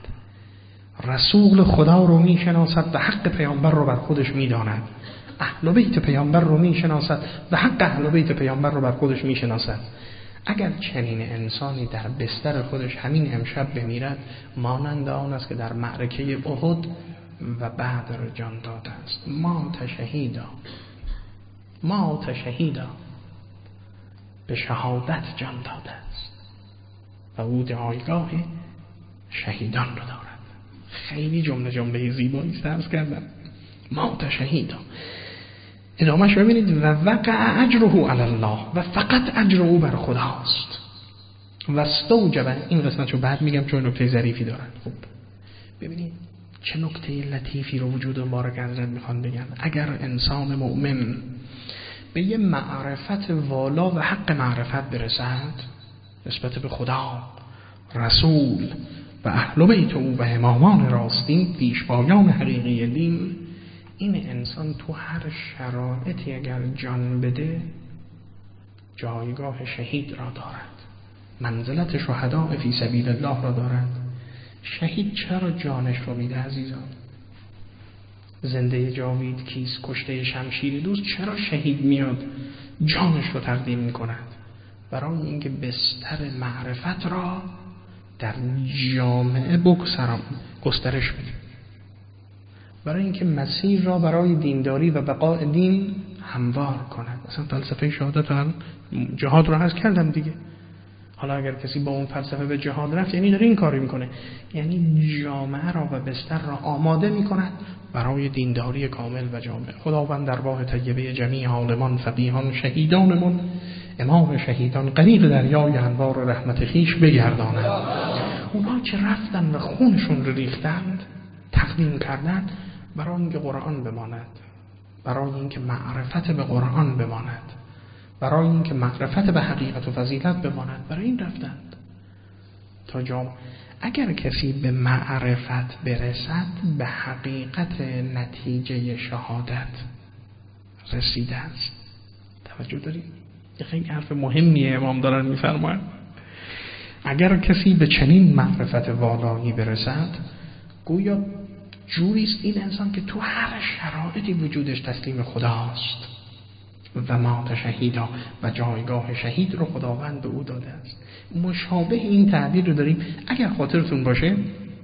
رسول خدا رو میشناسد و حق پیامبر رو بر خودش میداند، اهل بیت پیامبر رو میشناسد و حق اهل بیت پیامبر رو بر خودش میشناسد. اگر چنین انسانی در بستر خودش همین امشب بمیرد، مانند آن است که در معرکه احد و بدر جان داده است. ما تشهیدا، ما تشهیدا، به شهادت جان داده است و او جایگاه شهیدان رو دارد. خیلی جمله جمله زیبایی درس کردم. ما تشهیدا، ادامهش ببینید، و وقع اجره علی الله، و فقط اجر او بر خداست. و استوجب، این قسمتشو بعد میگم چون نکته ظریفی دارن. خب ببینید چه نکته لطیفی رو وجود مبارک حضرت میخوان بگن. اگر انسان مؤمن به یه معرفت والا و حق معرفت برسد نسبت به خدا، رسول و اهل بیت او و امامان راستین، پیشوایان حقیقی دین، این انسان تو هر شرایطی اگر جان بده جایگاه شهید را دارد، منزلت شهدا فی سبیل الله را دارد. شهید چرا جانش رو میده عزیزان؟ زنده جاوید کیست؟ کشته شمشیر دوست چرا شهید میاد جانش رو تقدیم میکند؟ برای اینکه بستر معرفت را در جامعه بگستران گسترش بده، برای اینکه مسیر را برای دینداری و بقاء دین هموار کند. مثلا فلسفه شهادت و جهاد رو عرض کردم دیگه. حالا اگر کسی با اون فلسفه به جهاد رفت، یعنی داره این کاری میکنه، یعنی جامعه را و بستر را آماده میکند برای دینداری کامل و جامع. خداوند درگاه طیبه جمیع عالمان، فقیهان، شهیدانمون، امام شهیدان، غریق دریای انوار و رحمت خیش بگرداند. اونا که رفتن و خونشون رو ریختند، تقدیم کردند برای اینکه قرآن بماند، برای اینکه معرفت به قرآن بماند، برای اینکه معرفت به حقیقت و فضیلت بماند، برای این رفتند تا جام. اگر کسی به معرفت برسد، به حقیقت نتیجه شهادت رسیده است. توجه دارید؟ یه خیلی حرف مهمیه امام دارن میفرماید. اگر کسی به چنین معرفت والایی برسد، گویا جوریست این انسان که تو هر شرایطی وجودش تسلیم خداست و ما شهیدا، و جایگاه شهید رو خداوند به او داده است. مشابه این تعبیر رو داریم. اگر خاطرتون باشه،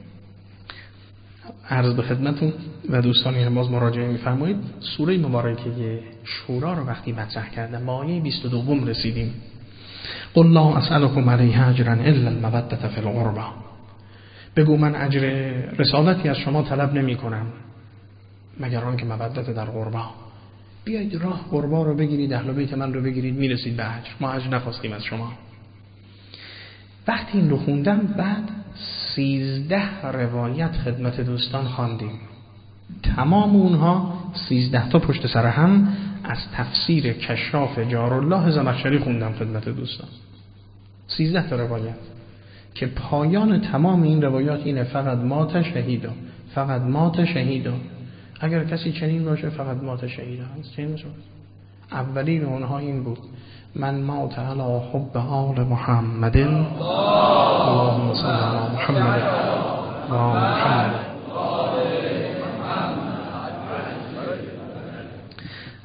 عرض به خدمتون و دوستانی هم باز مراجعه می‌فرمایید، سوره مبارکه شورا رو وقتی مطرح کردم، با آیه بیست و دو رسیدیم. قل لا اسألكم علیه اجرا الا المودة فی القربى. بگو من اجر رسالتی از شما طلب نمی کنم مگر آن که مودت در قربا. بیایید راه قربا رو بگیرید، اهل بیت من رو بگیرید، میرسید به اجر. ما اجر نخواستیم از شما. وقتی این رو خوندم، بعد سیزده روایت خدمت دوستان خواندیم. تمام اونها سیزده تا پشت سر هم از تفسیر کشاف جارالله زمخشری خوندم خدمت دوستان. سیزده تا روایت که پایان تمام این روایات اینه: فقط مات شهیدا، فقط مات شهیدا. اگر کسی چنین باشه فقط مات شهیدا هست. چنین باشه. اولین اونها این بود: من مات علی حب آل محمد، اللهم صل علی محمد و آل محمد.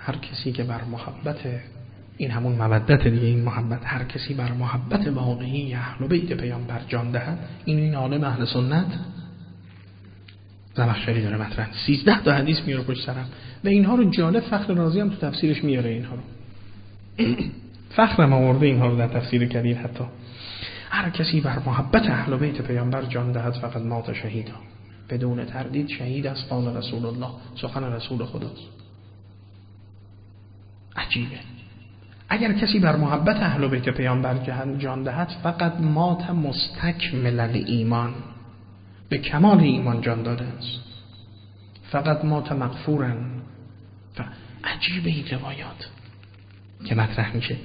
هر کسی که بر محبت، این همون مودت دیگه، این محبت، هر کسی بر محبت واقعی اهل بیت پیامبر جان دهد، این این عالم اهل سنت. زمخشری داره مطرح سیزده تا حدیث میاره پشت سرم و اینها رو جالب فخر رازی هم تو تفسیرش میاره. اینها رو فخر هم آورده اینها رو در تفسیر کبیر. حتی هر کسی بر محبت اهل بیت پیامبر جان دهد فقط مات شهیدا، بدون تردید شهید است. قال رسول الله، سخن رسول خداست. عجیبه. اگر کسی بر محبت اهل بیت پیامبر جان دهد فقط مات مستکمل الایمان، به کمال ایمان جان داده است. فقط مات مغفورن. عجیبه این روایات که مطرح میشه.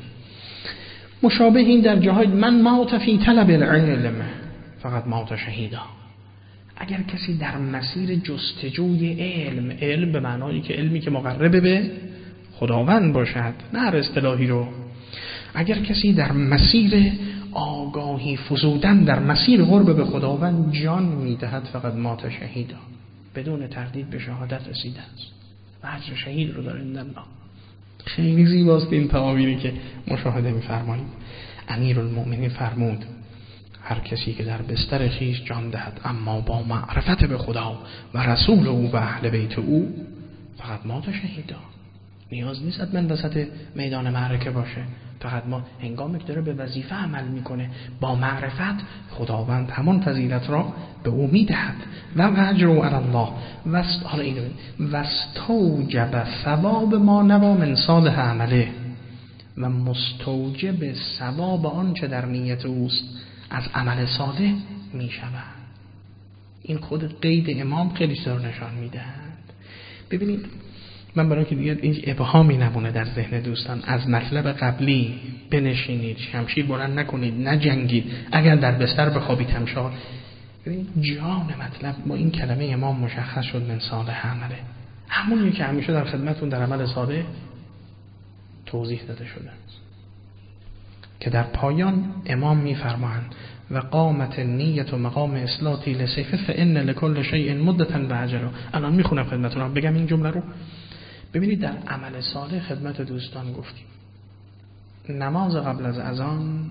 مشابه این در جاهای من مات فی طلب العلم فقط مات شهیدا. اگر کسی در مسیر جستجوی علم، علم به معنایی که علمی که مقرب به خداوند باشد، نه هر اصطلاحی رو، اگر کسی در مسیر آگاهی فزودن در مسیر قرب به خداوند جان میدهد فقط مات شهیدا، بدون تردید به شهادت رسیده است و اجر شهید رو داره. نه خیلی زیباست این تعابیری که مشاهده می‌فرمایید. امیرالمؤمنین فرمود هر کسی که در بستر خیش جان دهد اما با معرفت به خدا و رسول او و اهل بیت او فقط مات شهیدا. نیاز نیست من وسط میدان معرکه باشه، فقط ما هنگامی که داره به وظیفه عمل میکنه با معرفت، خداوند همان فضیلت را به او میدهد. و اجر علی الله وست حالا اینو واستوجب ثواب ما نوا من صالح عمله، و مستوجب ثواب آنچه در نیت اوست از عمل صالح میشود. این خود قید امام خیلی سر نشان میدهد. ببینید من برای که دیگه این ابهامی نمونه در ذهن دوستان، از مطلب قبلی بنشینید، شمشیر بلند نکنید، نجنگید، اگر در بستر بخوابید همشار. ببینید جان مطلب با این کلمه امام مشخص شد من صالح عمله، همونی که همیشه در خدمتون در عمل صالح توضیح داده شده که در پایان امام میفرمایند و قامت نیت و مقام اصلاتی لسیفه فان لکل شیء مدتا و اجلا. الان میخونم خدمتتون، بگم این جمله رو. ببینید در عمل صالح خدمت دوستان گفتیم نماز قبل از اذان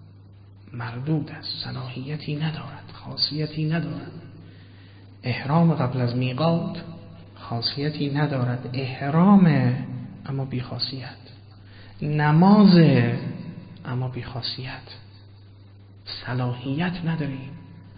مردود است، صلاحیتی ندارد، خاصیتی ندارد. احرام قبل از میقات خاصیتی ندارد، احرام اما بی خاصیت، نماز اما بی خاصیت، صلاحیت نداریم.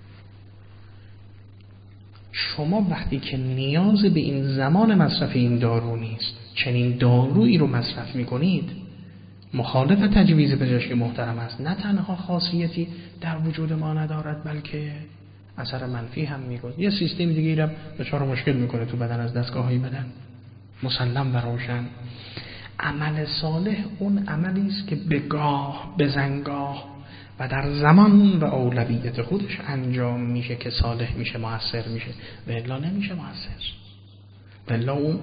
شما وقتی که نیاز به این زمان مصرف این دارو نیست، چنین دارویی رو مصرف میکنید، مخالف تجویز پزشکی محترم است. نه تنها خاصیتی در وجود ما ندارد بلکه اثر منفی هم میکنه. یه سیستم دیگه ایرم دچار مشکل میکنه تو بدن از دستگاه‌های بدن، مسلم و روشن. عمل صالح اون عملی است که به گاه به زنگاه و در زمان و اولویت خودش انجام میشه که صالح میشه، موثر میشه، و الا نمیشه موثر. و الا اون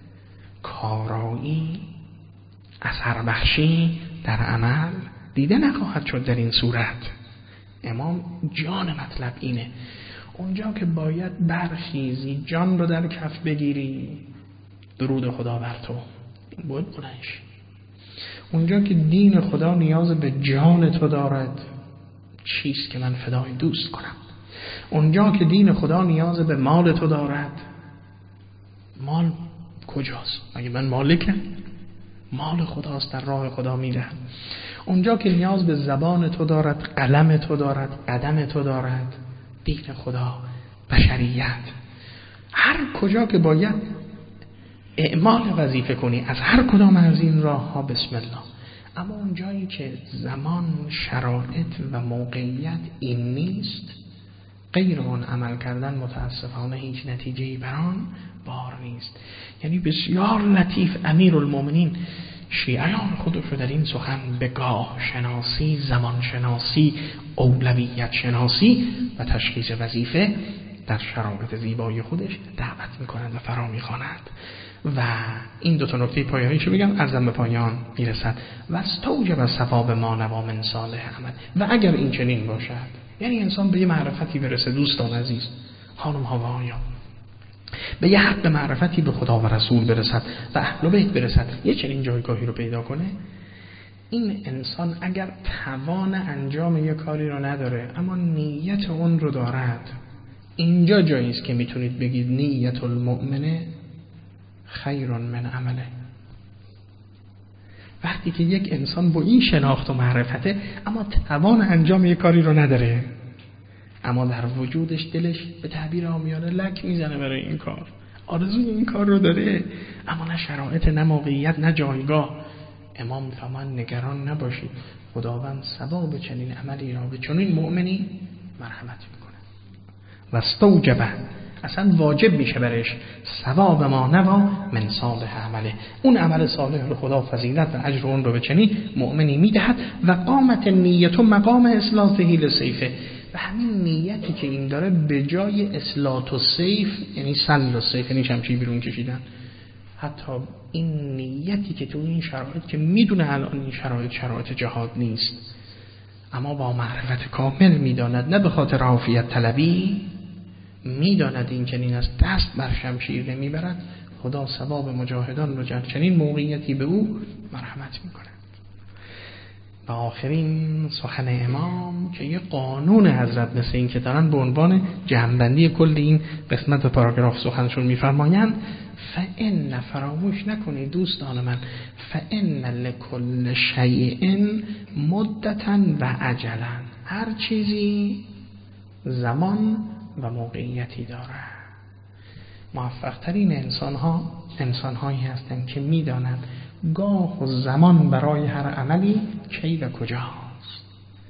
کارایی اثر بخشی در عمل دیده نخواهد شد در این صورت. امام جان مطلب اینه، اونجا که باید برخیزی جان رو در کف بگیری، درود خدا بر تو بود بلنش. اونجا که دین خدا نیاز به جان تو دارد، چیست که من فدای دوست کنم. اونجا که دین خدا نیاز به مال تو دارد، مال کجاست؟ اگه من مالکم، مال خداست، در راه خدا میدهم. اونجا که نیاز به زبان تو دارد، قلم تو دارد، قدم تو دارد، دین خدا، بشریت. هر کجا که باید اعمال وظیفه کنی از هر کدام از این راه ها، بسم الله. اما اون جایی که زمان، شرایط و موقعیت این نیست، غیر اون عمل کردن متاسفانه هیچ نتیجه‌ای بران بار نیست. یعنی بسیار لطیف امیرالمؤمنین شیعیان خودش رو در این سخن به گاه شناسی، زمان شناسی، اولویت شناسی و تشخیص وظیفه در شرایط زیبای خودش دعوت میکنند و فرا میخوانند. و این دو تا نکته پایانیشو بگم ازم به پایان میرسد. و استوجب ثواب ما نوا من صالح عمل. و اگر این چنین باشد، یعنی انسان به یه معرفتی برسه، دوستان عزیز، خانم ها و آقایان، به یه حق معرفتی به خدا و رسول برسد و اهل بیت برسد، یه چنین جایگاهی رو پیدا کنه، این انسان اگر توان انجام یه کاری رو نداره اما نیت اون رو دارد، اینجا جایی است که میتونید بگید نیت المؤمن خیر من عمله. وقتی که یک انسان با این شناخت و معرفته اما توان انجام یک کاری رو نداره، اما در وجودش دلش به تعبیر عامیانه لک میزنه برای این کار، آرزوی این کار رو داره، اما نه شرایط، نه موقعیت، نه جایگاه. امام فرمان نگران نباشید، خداوند ثواب چنین عملی را به چنین مؤمنی مرحمت میکنه. و استوجبه، اصلا واجب میشه برش ثواب ما نوا من صالح عمله، اون عمل صالح رو خدا فضیلت و اجر اون رو به چنین مؤمنی میدهد. و قامت نیت و مقام اصلاته لسیفه، و همین نیتی که این داره به جای اصلاح و سیف، یعنی سل و سیف، یعنی شمشیر بیرون کشیدن، حتی این نیتی که تو این شرایط که میدونه الان این شرایط شرایط جهاد نیست، اما با معرفت کامل میداند، نه به خاطر عافیت طلبی، میداند این چنین است، دست بر شمشیر نمیبرد، خدا ثواب مجاهدان رو در چنین موقعیتی به او مرحمت میکنه. و آخرین سخن امام که یه قانون حضرت، مثل این که دارن به عنوان جمع‌بندی کل این قسمت و پاراگراف سخنشون میفرمایند، فإن، فراموش نکنید دوستان من، فإن لکل شیء مدتا و اجلا، هر چیزی زمان و موقعیتی داره. موفق ترین انسان ها انسان هایی هستند که میدانند گاه و زمان برای هر عملی کی و کجاست،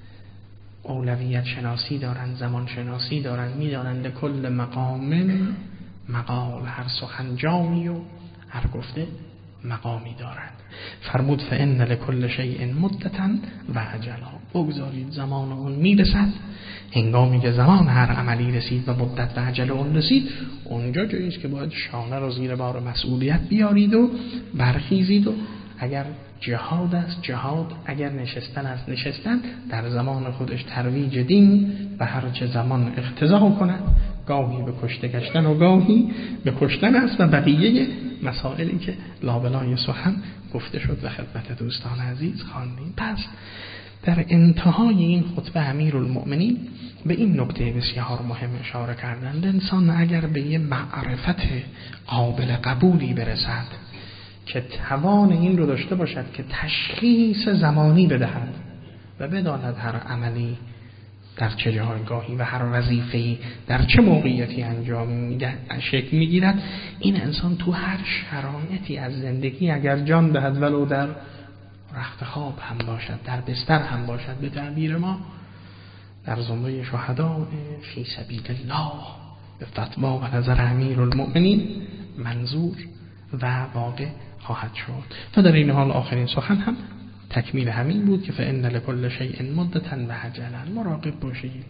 اولویت شناسی دارند، زمان شناسی دارند، میدانند لکل مقام مقال، هر سخن جامی و هر گفته مقامی دارند. فرمود فإن لکل شیء مدتا و اجلا، بگذارید زمان اون میرسد، هنگامی که زمان هر عملی رسید و مدت و اجل اون رسید، اونجا جاییست که باید شانه رو زیر بار مسئولیت بیارید و برخیزید، و اگر جهاد است جهاد، اگر نشستن است نشستن، در زمان خودش ترویج دین و هر چه زمان اقتضا کند، گاهی به کشته گشتن و گاهی به کشتن است، و بقیه مسائلی که لابلای سخن گفته شد و خدمت دوستان عزیز خواندیم. پس در انتهای این خطبه امیرالمؤمنین به این نکته بسیار مهم اشاره کردند: انسان اگر به یه معرفت قابل قبولی برسد که توان این رو داشته باشد که تشخیص زمانی بدهد و بداند هر عملی در چه جایگاهی و هر وظیفه‌ای در چه موقعیتی انجام میده شکل میگیرد، این انسان تو هر شرایطی از زندگی اگر جان دهد، ولو در رخت خواب هم باشد، در بستر هم باشد، به تعبیر ما در زمره شهدا فی سبیل الله، به فتوا و نظر امیرالمؤمنین منظور و واقع خواهد شد. و در این حال آخرین سخن هم تکمیل همین بود که فإن لکل شیء مدتا و اجلا. مراقب باشید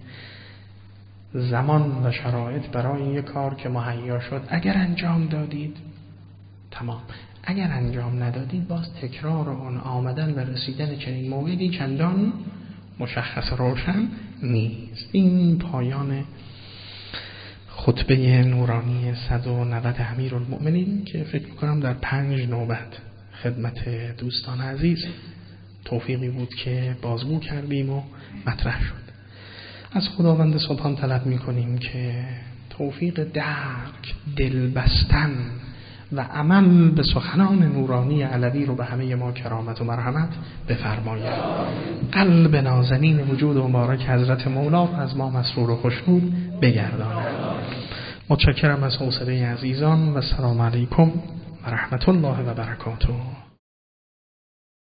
زمان و شرایط برای یک کار که مهیا شد، اگر انجام دادید تمام، اگر انجام ندادید باز تکرار اون آمدن و رسیدن چنین موعدی چندان مشخص روشن نیست. این پایان خطبه نورانی صد و نود امیرالمؤمنین که فکر میکنم در پنج نوبت خدمت دوستان عزیز توفیقی بود که بازگو کردیم و مطرح شد. از خداوند سبحان طلب میکنیم که توفیق درک، دل بستن و عمل به سخنان نورانی علوی رو به همه ما کرامت و مرحمت بفرماید. قلب نازنین وجود مبارک حضرت مولا از ما مسرور و خوشنود بگرداند. متشکرم از حوصله عزیزان و سلام علیکم و رحمت الله و برکاته.